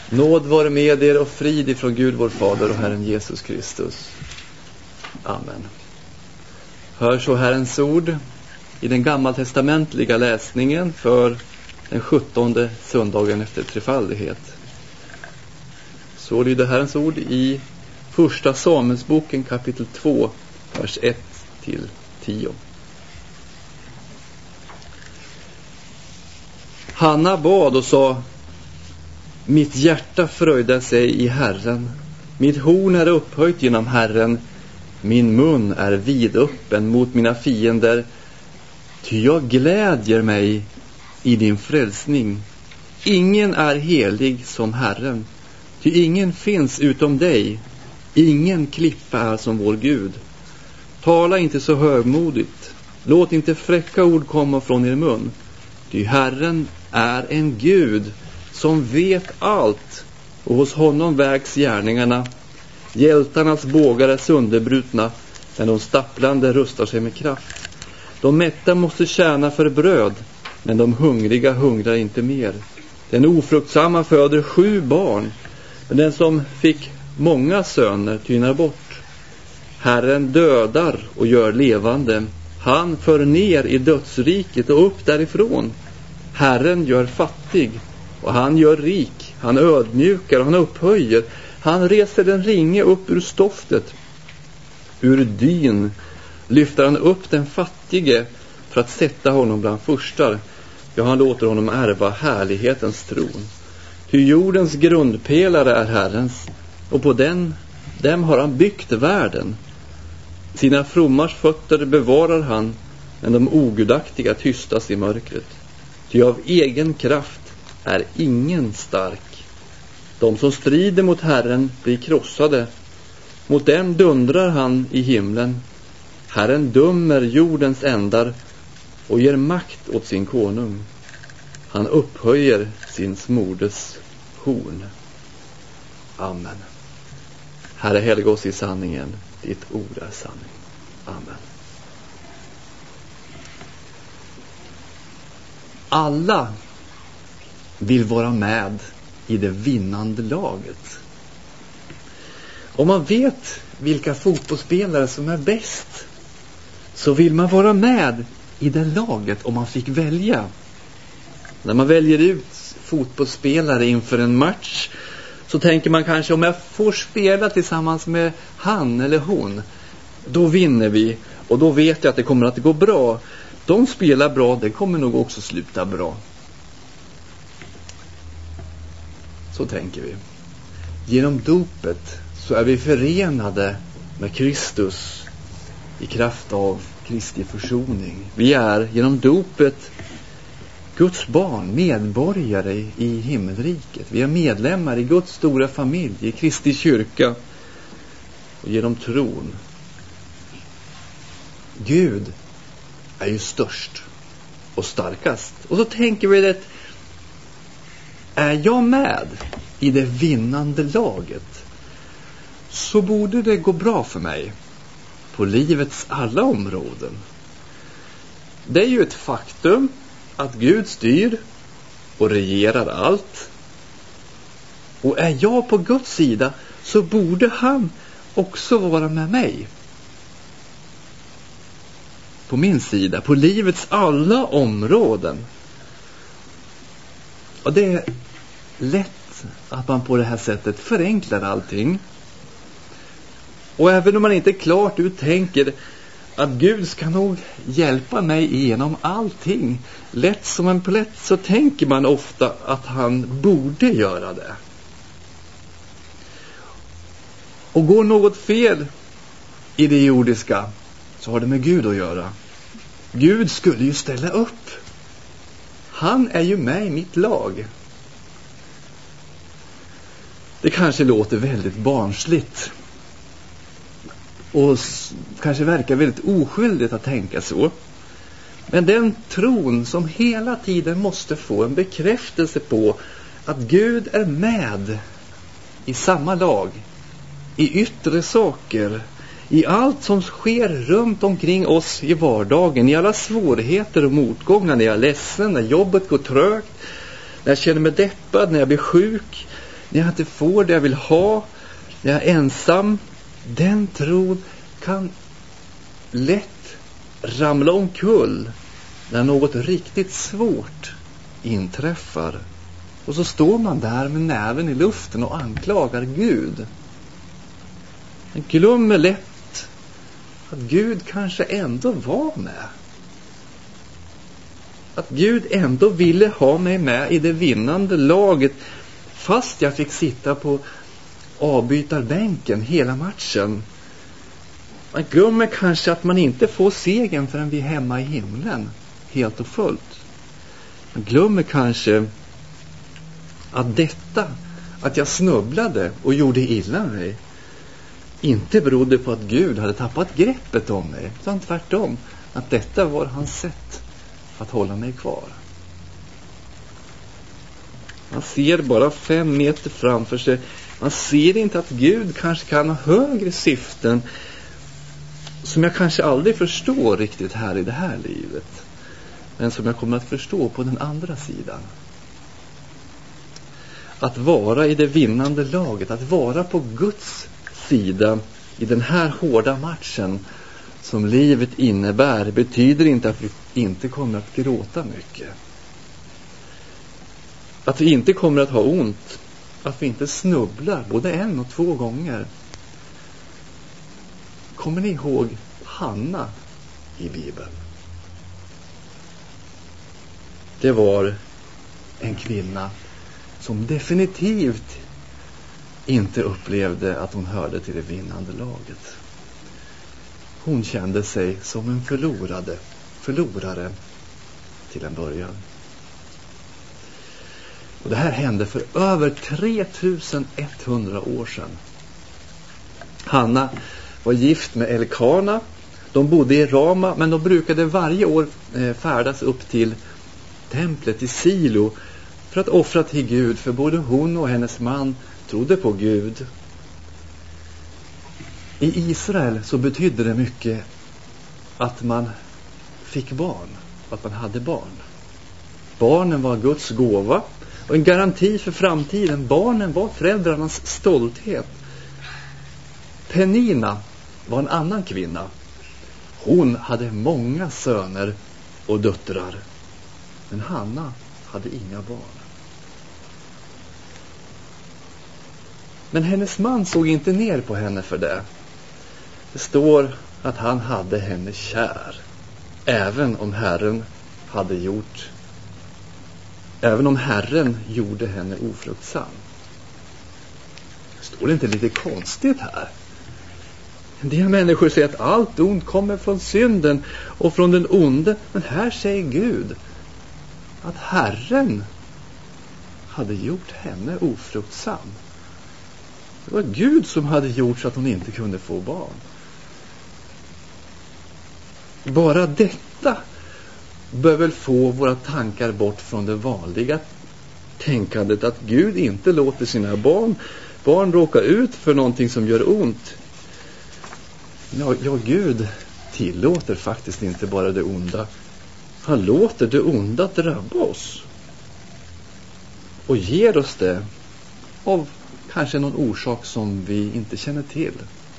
Nåd vare med er och frid ifrån Gud vår Fader och Herren Jesus Kristus. Amen. Hör så Herrens ord i den gammaltestamentliga läsningen för den 17:e söndagen efter trefaldighet. Så lyder Herrens ord i första Samuelsboken kapitel 2, vers 1-10. Hanna bad och sa: mitt hjärta fröjdar sig i Herren, mitt horn är upphöjt genom Herren, min mun är vidöppen mot mina fiender, ty jag glädjer mig i din frälsning. Ingen är helig som Herren, ty ingen finns utom dig, ingen klippa är som vår Gud. Tala inte så högmodigt, låt inte fräcka ord komma från er mun, ty Herren är en Gud som vet allt, och hos honom vägs gärningarna. Hjältarnas bågar är sönderbrutna, men de stapplande rustar sig med kraft. De mätta måste tjäna för bröd, men de hungriga hungrar inte mer. Den ofruktsamma föder 7 barn, men den som fick många söner tynar bort. Herren dödar och gör levande, han för ner i dödsriket och upp därifrån. Herren gör fattig och han gör rik, han ödmjukar och han upphöjer. Han reser den ringe upp ur stoftet. Ur dyn lyfter han upp den fattige för att sätta honom bland furstar. Ja, han låter honom ärva härlighetens tron. Ty jordens grundpelare är Herrens, och på dem har han byggt världen. Sina frommars fötter bevarar han, men de ogudaktiga tystas i mörkret. Ty av egen kraft är ingen stark. De som strider mot Herren blir krossade. Mot dem dundrar han i himlen. Herren dömer jordens ändar och ger makt åt sin konung. Han upphöjer sin smordes horn. Amen. Herre, helga oss i sanningen. Ditt ord är sanning. Amen. Alla vill vara med i det vinnande laget. Om man vet vilka fotbollsspelare som är bäst, så vill man vara med i det laget om man fick välja. När man väljer ut fotbollsspelare inför en match, så tänker man kanske, om jag får spela tillsammans med han eller hon, då vinner vi, och då vet jag att det kommer att gå bra. De spelar bra, det kommer nog också sluta bra. Så tänker vi. Genom dopet så är vi förenade med Kristus i kraft av Kristi försoning. Vi är genom dopet Guds barn, medborgare i himmelriket. Vi är medlemmar i Guds stora familj, i Kristi kyrka, och genom tron. Gud är ju störst och starkast. Och så tänker vi att, är jag med i det vinnande laget, så borde det gå bra för mig på livets alla områden. Det är ju ett faktum att Gud styr och regerar allt. Och är jag på Guds sida, så borde han också vara med mig. På min sida, på livets alla områden. Och det är lätt att man på det här sättet förenklar allting. Och även om man inte klart ut tänker att Gud ska nog hjälpa mig igenom allting, lätt som en plätt, så tänker man ofta att han borde göra det. Och går något fel i det jordiska, så har det med Gud att göra. Gud skulle ju ställa upp. Han är ju med i mitt lag. Det kanske låter väldigt barnsligt och kanske verkar väldigt oskyldigt att tänka så. Men den tron som hela tiden måste få en bekräftelse på att Gud är med i samma lag, i yttre saker, i allt som sker runt omkring oss i vardagen, i alla svårigheter och motgångar, när jag är ledsen, när jobbet går trögt, när jag känner mig deppad, när jag blir sjuk, när jag inte får det jag vill ha, när jag är ensam, den tron kan lätt ramla omkull när något riktigt svårt inträffar. Och så står man där med näven i luften och anklagar Gud. Man glömmer lätt att Gud kanske ändå var med. Att Gud ändå ville ha mig med i det vinnande laget, fast jag fick sitta på avbytarbänken hela matchen. Man glömmer kanske att man inte får segern förrän vi är hemma i himlen, helt och fullt. Man glömmer kanske att att jag snubblade och gjorde illa mig, inte berodde på att Gud hade tappat greppet om mig, utan tvärtom, att detta var hans sätt att hålla mig kvar. Man ser bara 5 meter framför sig. Man ser inte att Gud kanske kan ha högre syften som jag kanske aldrig förstår riktigt här i det här livet, men som jag kommer att förstå på den andra sidan. Att vara i det vinnande laget, att vara på Guds sida i den här hårda matchen som livet innebär, betyder inte att vi inte kommer att gråta mycket. Att vi inte kommer att ha ont, att vi inte snubblar både 1 och 2 gånger. Kommer ni ihåg Hanna i Bibeln? Det var en kvinna som definitivt inte upplevde att hon hörde till det vinnande laget. Hon kände sig som en förlorare till en början. Och det här hände för över 3100 år sedan. Hanna var gift med Elkana. De bodde i Rama, men de brukade varje år färdas upp till templet i Silo för att offra till Gud, för både hon och hennes man trodde på Gud. I Israel så betydde det mycket att man fick barn, att man hade barn. Barnen var Guds gåva och en garanti för framtiden. Barnen var föräldrarnas stolthet. Penina var en annan kvinna. Hon hade många söner och döttrar, men Hanna hade inga barn. Men hennes man såg inte ner på henne för det. Det står att han hade henne kär, även om Herren gjorde henne ofruktsam. Står det inte lite konstigt här? En del människor säger att allt ont kommer från synden och från den onde, men här säger Gud att Herren hade gjort henne ofruktsam. Det var Gud som hade gjort så att hon inte kunde få barn. Bara detta bör väl få våra tankar bort från det vanliga tänkandet att Gud inte låter sina barn råka ut för någonting som gör ont. Ja, Gud tillåter faktiskt inte bara det onda. Han låter det onda drabba oss och ger oss det av kanske någon orsak som vi inte känner till.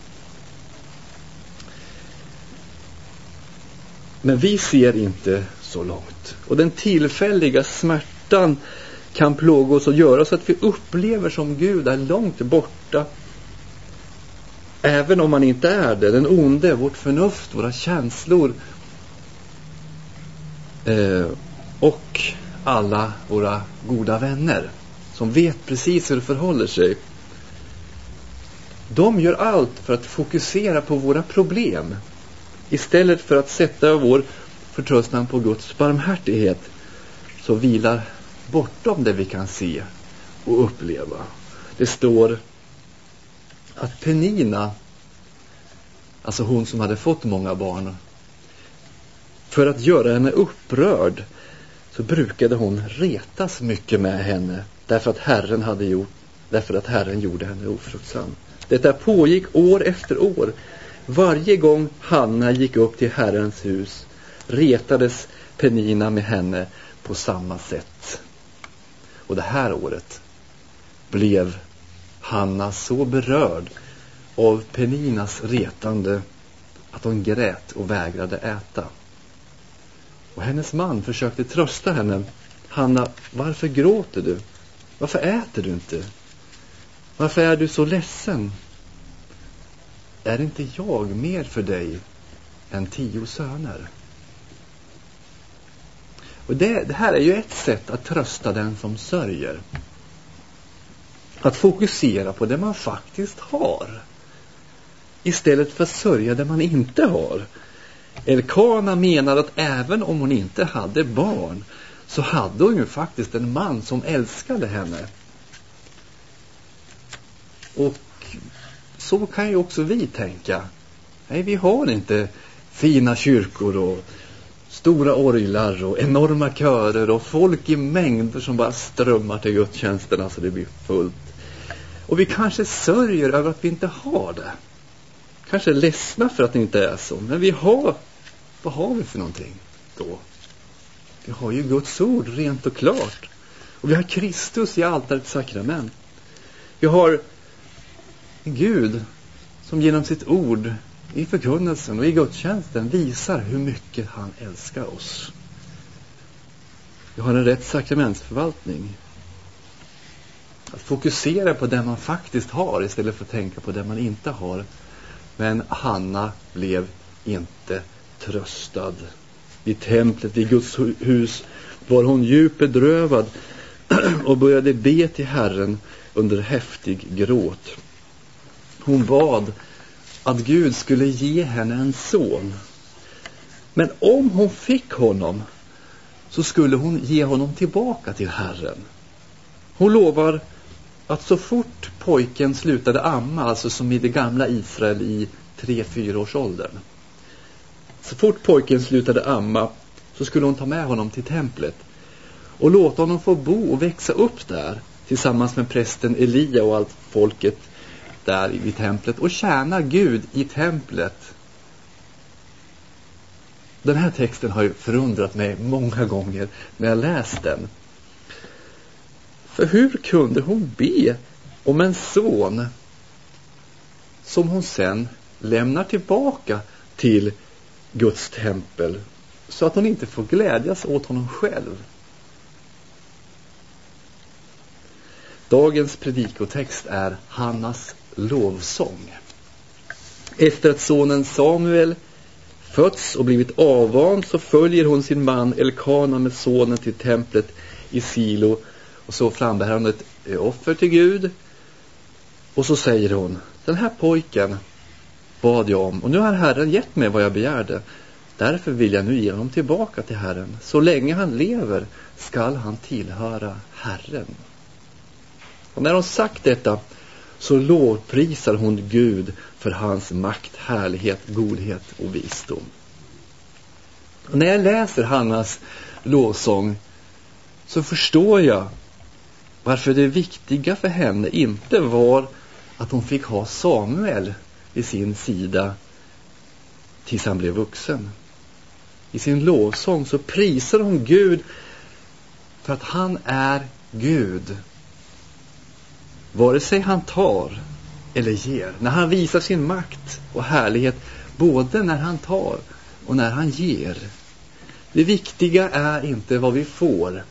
Men vi ser inte så långt. Och den tillfälliga smärtan kan plåga oss och göra så att vi upplever som Gud är långt borta. Även om man inte är det. Den onde, vårt förnuft, våra känslor och alla våra goda vänner som vet precis hur det förhåller sig. De gör allt för att fokusera på våra problem istället för att sätta vår förtröstan på Guds barmhärtighet, så vilar bortom det vi kan se och uppleva. Det står att Penina, alltså hon som hade fått många barn, för att göra henne upprörd så brukade hon retas mycket med henne därför att Herren gjorde henne ofruktsam. Detta pågick år efter år. Varje gång Hanna gick upp till Herrens hus retades Penina med henne på samma sätt. Och det här året, blev Hanna så berörd av Peninas retande att hon grät och vägrade äta. Och hennes man försökte trösta henne. Hanna, varför gråter du? Varför äter du inte? Varför är du så ledsen? Är inte jag mer för dig än 10 söner? Och det här är ju ett sätt att trösta den som sörjer. Att fokusera på det man faktiskt har, istället för att sörja det man inte har. Elkana menar att även om hon inte hade barn, så hade hon ju faktiskt en man som älskade henne. Och så kan ju också vi tänka. Nej, vi har inte fina kyrkor och stora orglar och enorma körer och folk i mängder som bara strömmar till gudstjänsterna så det blir fullt. Och vi kanske sörjer över att vi inte har det. Kanske är ledsna för att det inte är så. Men vad har vi för någonting då? Vi har ju Guds ord rent och klart. Och vi har Kristus i altarets sakrament. Vi har Gud som genom sitt ord i förkunnelsen och i gudstjänsten visar hur mycket han älskar oss. Vi har en rätt sakramentsförvaltning. Att fokusera på det man faktiskt har istället för att tänka på det man inte har. Men Hanna blev inte tröstad. Vid templet, vid Guds hus, var hon djupt bedrövad och började be till Herren under häftig gråt. Hon bad att Gud skulle ge henne en son. Men om hon fick honom, så skulle hon ge honom tillbaka till Herren. Hon lovar att så fort pojken slutade amma, alltså som i det gamla Israel i 3-4 års åldern. Så fort pojken slutade amma, så skulle hon ta med honom till templet och låta honom få bo och växa upp där tillsammans med prästen Elia och allt folket där vid templet och tjäna Gud i templet. Den här texten har ju förundrat mig många gånger när jag läst den. För hur kunde hon be om en son som hon sen lämnar tillbaka till Guds tempel så att hon inte får glädjas åt honom själv? Dagens predikotext är Hannas lovsång. Efter att sonen Samuel fötts och blivit avvand, så följer hon sin man Elkana med sonen till templet i Silo, och så frambär hon ett offer till Gud. Och så säger hon: den här pojken bad jag om, och nu har Herren gett mig vad jag begärde. Därför vill jag nu ge honom tillbaka till Herren. Så länge han lever skall han tillhöra Herren. Och när hon sagt detta, så lovprisar hon Gud för hans makt, härlighet, godhet och visdom. Och när jag läser Hannas lovsång, så förstår jag varför det viktiga för henne inte var att hon fick ha Samuel vid sin sida tills han blev vuxen. I sin lovsång så prisar hon Gud för att han är Gud. Vare sig han tar eller ger. När han visar sin makt och härlighet, både när han tar och när han ger. Det viktiga är inte vad vi får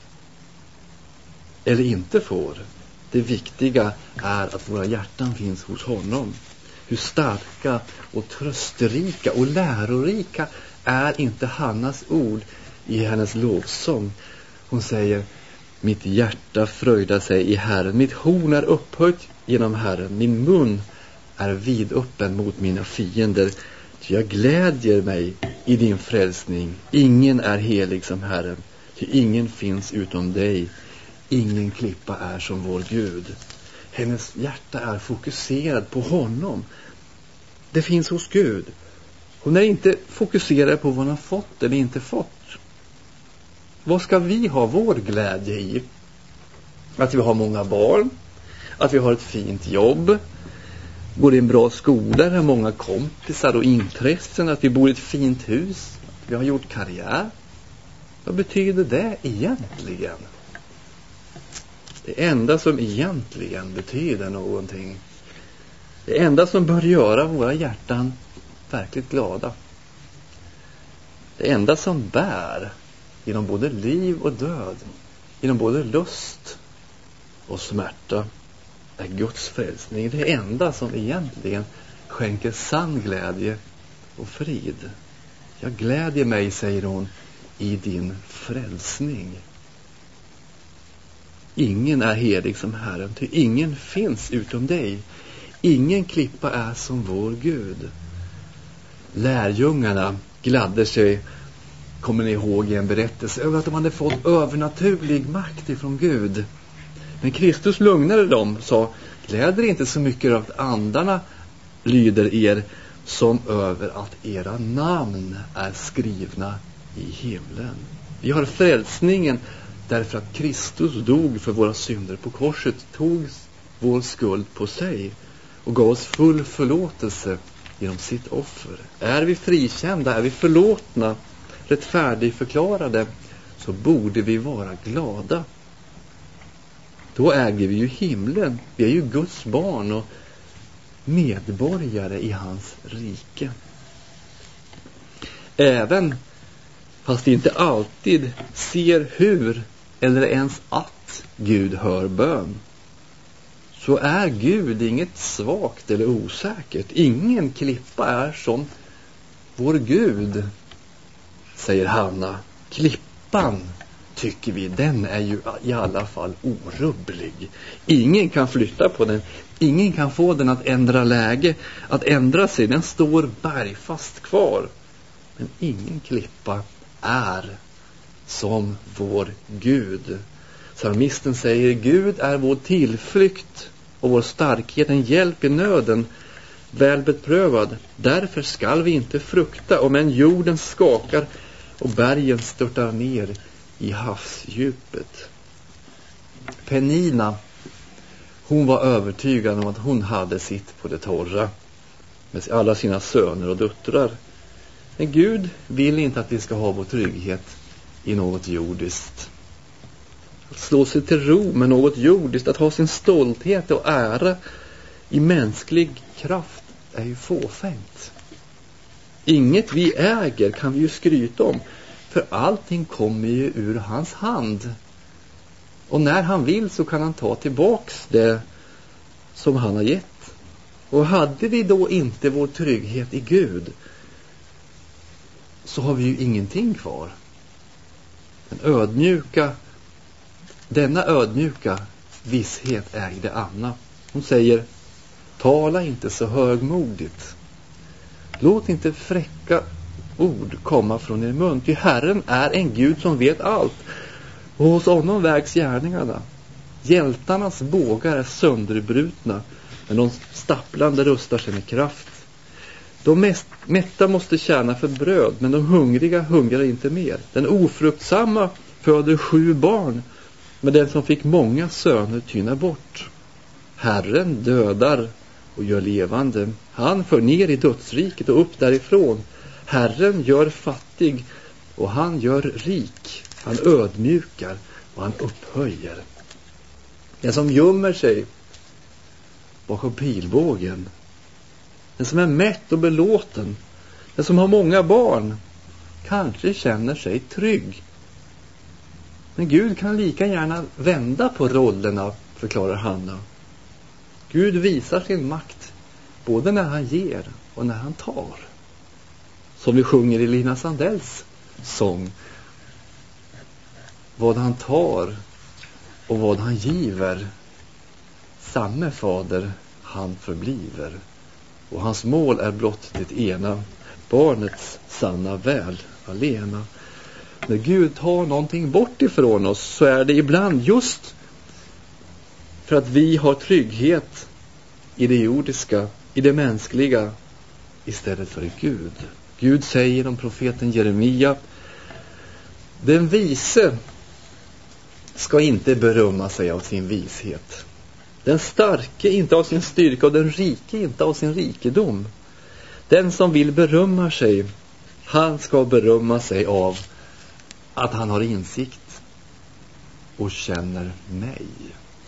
eller inte får. Det viktiga är att våra hjärtan finns hos honom. Hur starka och trösterika och lärorika är inte Hannas ord i hennes lovsång. Hon säger: mitt hjärta fröjdar sig i Herren, mitt horn är upphöjt genom Herren, min mun är vidöppen mot mina fiender. Jag glädjer mig i din frälsning. Ingen är helig som Herren, ty ingen finns utom dig. Ingen klippa är som vår Gud. Hennes hjärta är fokuserad på honom. Det finns hos Gud. Hon är inte fokuserad på vad hon har fått eller inte fått. Vad ska vi ha vår glädje i? Att vi har många barn, att vi har ett fint jobb, går i en bra skola, har många kompisar och intressen, att vi bor i ett fint hus, att vi har gjort karriär. Vad betyder det egentligen? Det enda som egentligen betyder någonting. Det enda som bör göra våra hjärtan verkligt glada. Det enda som bär genom både liv och död, genom både lust och smärta, är Guds frälsning. Det enda som egentligen skänker sann glädje och frid. Jag glädjer mig, säger hon, i din frälsning. Ingen är helig som Herren, ty ingen finns utom dig. Ingen klippa är som vår Gud. Lärjungarna gladde sig, kommer ni ihåg, i en berättelse över att de hade fått övernaturlig makt ifrån Gud. Men Kristus lugnade dem och sa: gläder inte så mycket över att andarna lyder er som över att era namn är skrivna i himlen. Vi har frälsningen därför att Kristus dog för våra synder på korset, tog vår skuld på sig och gav oss full förlåtelse genom sitt offer. Är vi frikända, är vi förlåtna, rättfärdigförklarade, så borde vi vara glada. Då äger vi ju himlen. Vi är ju Guds barn och medborgare i hans rike. Även fast vi inte alltid ser hur eller ens att Gud hör bön, så är Gud inget svagt eller osäkert. Ingen klippa är som vår Gud, säger Hanna. Klippan, tycker vi, den är ju i alla fall orubblig. Ingen kan flytta på den. Ingen kan få den att ändra läge, att ändra sig. Den står bergfast kvar. Men ingen klippa är som vår Gud. Psalmisten säger: Gud är vår tillflykt och vår starkhet, en hjälp i nöden, väl beprövad. Därför skall vi inte frukta, om en jorden skakar och bergen störtar ner i havsdjupet. Penina, hon var övertygad om att hon hade sitt på det torra med alla sina söner och döttrar. Men Gud vill inte att vi ska ha vår trygghet i något jordiskt. Att slå sig till ro med något jordiskt, att ha sin stolthet och ära i mänsklig kraft, är ju fåfängt. Inget vi äger kan vi ju skryta om, för allting kommer ju ur hans hand. Och när han vill så kan han ta tillbaks det som han har gett. Och hade vi då inte vår trygghet i Gud, så har vi ju ingenting kvar. Denna ödmjuka visshet ägde Anna. Hon säger: tala inte så högmodigt. Låt inte fräcka ord komma från er mun. Ty Herren är en Gud som vet allt. Och hos honom vägs gärningarna. Hjältarnas bågar är sönderbrutna, men de stapplande rustar sig med kraft. De mätta måste tjäna för bröd, men de hungriga hungrar inte mer. Den ofruktsamma föder 7 barn, men den som fick många söner tynar bort. Herren dödar och gör levande. Han för ner i dödsriket och upp därifrån. Herren gör fattig och han gör rik. Han ödmjukar och han upphöjer. Den som gömmer sig bakom pilbågen, den som är mätt och belåten, den som har många barn, kanske känner sig trygg. Men Gud kan lika gärna vända på rollerna, förklarar Hanna. Gud visar sin makt både när han ger och när han tar. Som vi sjunger i Lina Sandells sång. Vad han tar och vad han giver, samme fader han förbliver. Och hans mål är blott det ena, barnets sanna väl alena. När Gud tar någonting bort ifrån oss, så är det ibland just för att vi har trygghet i det jordiska, i det mänskliga, istället för Gud. Gud säger om profeten Jeremia: den vise ska inte berömma sig av sin vishet, den starke inte av sin styrka och den rike inte av sin rikedom. Den som vill berömma sig, han ska berömma sig av att han har insikt och känner mig.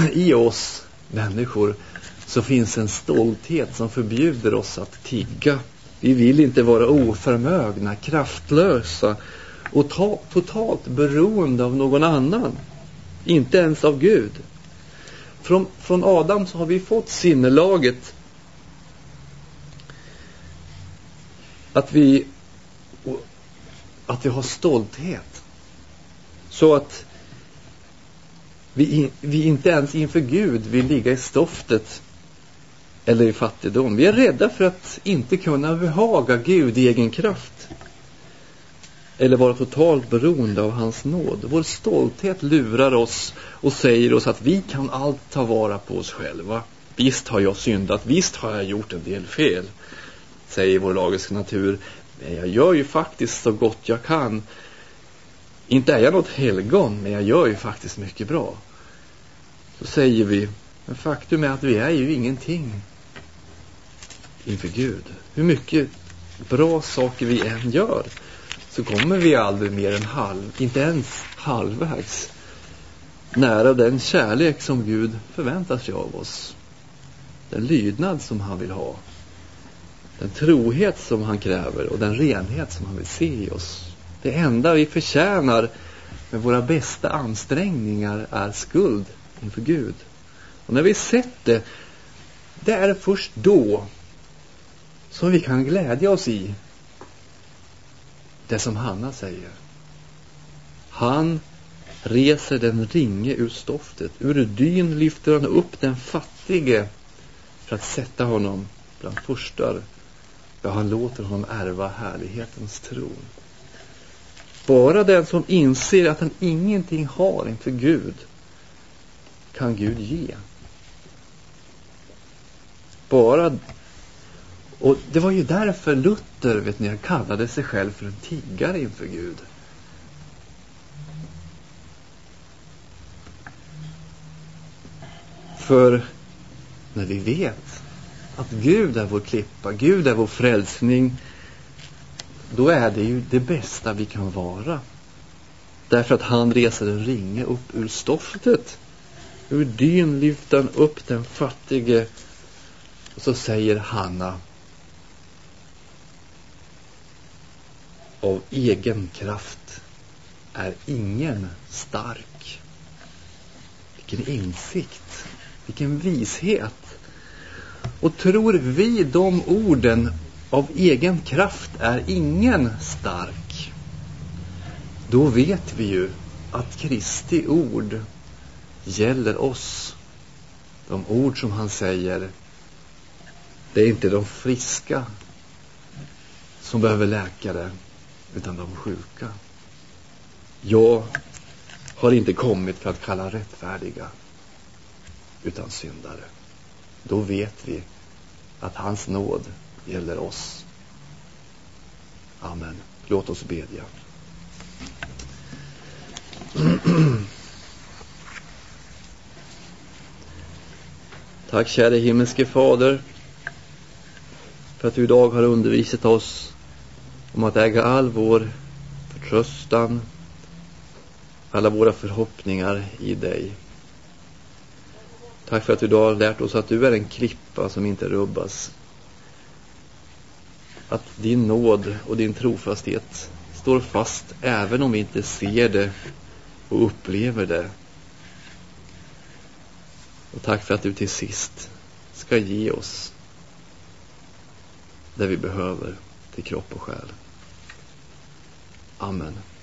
i oss människor så finns en stolthet som förbjuder oss att tigga. Vi vill inte vara oförmögna, kraftlösa och totalt beroende av någon annan. Inte ens av Gud. Från Adam så har vi fått sinnelaget att vi har stolthet. Så att vi inte ens inför Gud vill ligga i stoftet eller i fattigdom. Vi är rädda för att inte kunna behaga Gud i egen kraft. Eller vara totalt beroende av hans nåd. Vår stolthet lurar oss och säger oss att vi kan allt ta vara på oss själva. Visst har jag syndat, visst har jag gjort en del fel, säger vår lagiska natur. Men jag gör ju faktiskt så gott jag kan. Inte är jag något helgon, men jag gör ju faktiskt mycket bra. Så säger vi, men faktum är att vi är ju ingenting inför Gud. Hur mycket bra saker vi än gör så kommer vi aldrig mer än inte ens halvvägs nära den kärlek som Gud förväntar sig av oss. Den lydnad som han vill ha. Den trohet som han kräver och den renhet som han vill se i oss. Det enda vi förtjänar med våra bästa ansträngningar är skuld inför Gud. Och när vi sett det är först då som vi kan glädja oss i det som Hanna säger. Han reser den ringe ur stoftet. Ur dyn lyfter han upp den fattige för att sätta honom bland furstar. Ja, han låter honom ärva härlighetens tron. Bara den som inser att han ingenting har inför Gud kan Gud ge. Och det var ju därför Luther, kallade sig själv för en tiggare inför Gud. För när vi vet att Gud är vår klippa, Gud är vår frälsning, då är det ju det bästa vi kan vara. Därför att han reser en ringe upp ur stoftet. Ur dyn lyfter han upp den fattige. Och så säger Hanna, av egen kraft är ingen stark. Vilken insikt, vilken vishet. Och tror vi de orden, av egen kraft är ingen stark, då vet vi ju att Kristi ord gäller oss. De ord som han säger, det är inte de friska som behöver läkare, utan de sjuka. Jag har inte kommit för att kalla rättfärdiga, utan syndare. Då vet vi att hans nåd gäller oss. Amen. Låt oss bedja. Tack käre himmelske Fader för att du idag har undervisat oss om att äga all vår förtröstan, alla våra förhoppningar i dig. Tack för att du idag har lärt oss att du är en klippa som inte rubbas. Att din nåd och din trofasthet står fast även om vi inte ser det och upplever det. Och tack för att du till sist ska ge oss det vi behöver till kropp och själ. Amen.